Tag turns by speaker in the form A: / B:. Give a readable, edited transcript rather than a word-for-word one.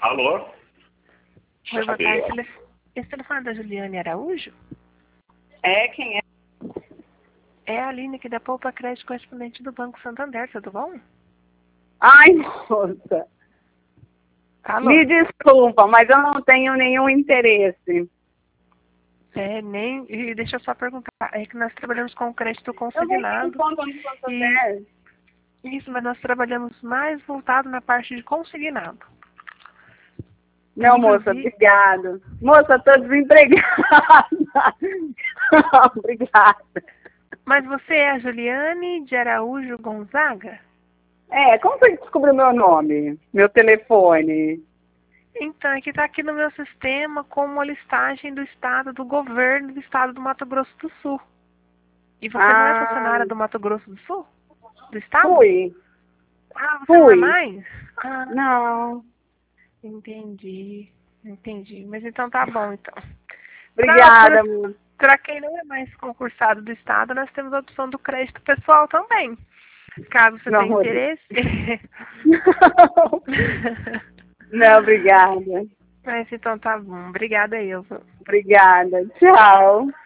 A: Alô?
B: Oi, boa tarde. Esse telefone é da Juliane Araújo?
C: É, quem é?
B: É a Aline aqui da Poupa Crédito, correspondente do Banco Santander, tudo bom?
C: Ai, moça.
B: Alô?
C: Me desculpa, mas eu não tenho nenhum interesse.
B: E deixa eu só perguntar, é que nós trabalhamos com crédito
C: Eu nem
B: consignado.
C: tenho conta no Santander.
B: Isso, mas nós trabalhamos mais voltado na parte de consignado.
C: Não, moça, obrigada. Moça, tô desempregada. Obrigada.
B: Mas você é a Juliane de Araújo Gonzaga?
C: É, como você descobriu meu nome? Meu telefone?
B: Então, é que está aqui no meu sistema como uma listagem do estado, do governo do estado do Mato Grosso do Sul. E você não é funcionária do Mato Grosso do Sul? Do estado?
C: Fui.
B: Ah, você não é mais?
C: Não.
B: Entendi. Mas então tá bom, então.
C: Obrigada, amor.
B: Para quem não é mais concursado do estado, nós temos a opção do crédito pessoal também. Caso você tenha interesse.
C: Não, obrigada.
B: Mas então tá bom. Obrigada, Ilva.
C: Obrigada. Tchau.